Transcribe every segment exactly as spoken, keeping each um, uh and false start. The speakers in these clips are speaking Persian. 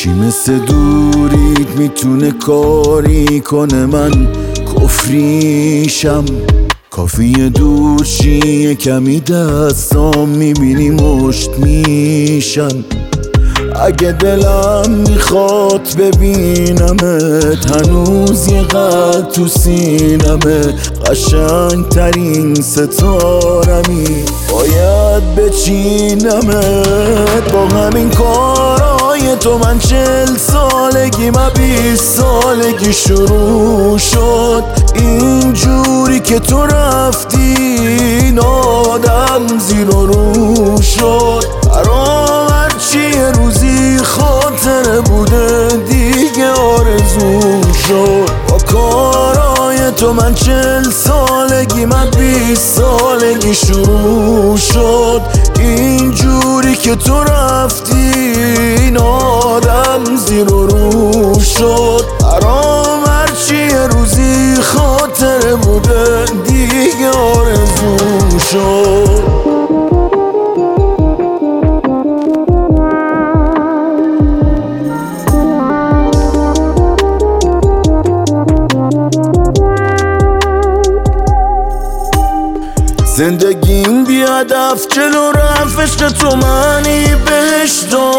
چی مثل دورید میتونه کاری کنه من کفریشم؟ کافیه دور چیه کمی دستام میبینی مشت میشن. اگه دلم میخواد ببینمت هنوز یه قلب تو سینمه، قشنگ ترین ستارمی باید بچینمت. با همین کارای تو من چل سالگی من بیست سالگی شروع شد. اینجوری که تو رفتی این آدم زیر و رو شد. برام هرچی یه روزی خاطره بوده دیگه آرزو شد. با کارای تو من چل سالگی من بیست سالگی شروع شد. اینجوری که تو رفتی این آدم زیر و رو شد. برام هرچی یه روزی خاطره بوده دیگه آرزو شد. زندگیم بی هدف جلو رفت، عشق تو معنی بهش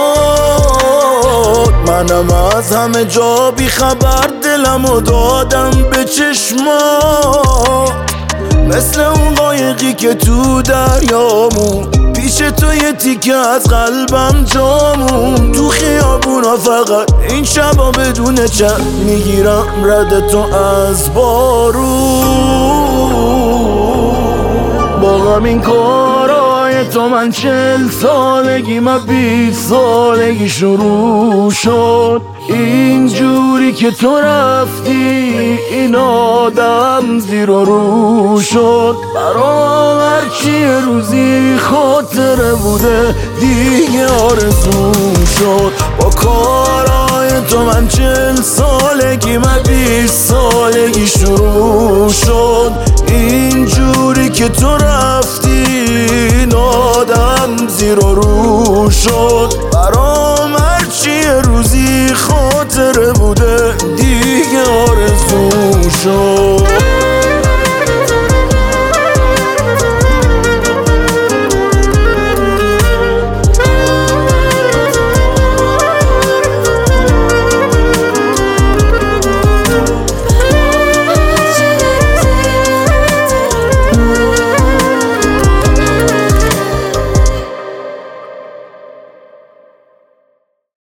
داد. منم از همه جا بی خبر دلمو دادم به چشما، مثل اون قایقی که تو دریامون پیش تو یه تیکه از قلبم جامون. تو خیابونا فقط این شبا بدون چند میگیرم رد تو از بارون. با همین کارای تو من چل سالگی من بیست سالگی شروع شد. اینجوری که تو رفتی این آدم زیر و رو شد. برام هرچی یه روزی خاطره بوده دیگه آرزو شد. با کارای تو من چل سالگی من بیست سالگی شروع شد. اینجوری که تو رفتی این آدم زیر و رو شد. برام هرچی یه روزی خاطره بوده دیگه آرزو شد.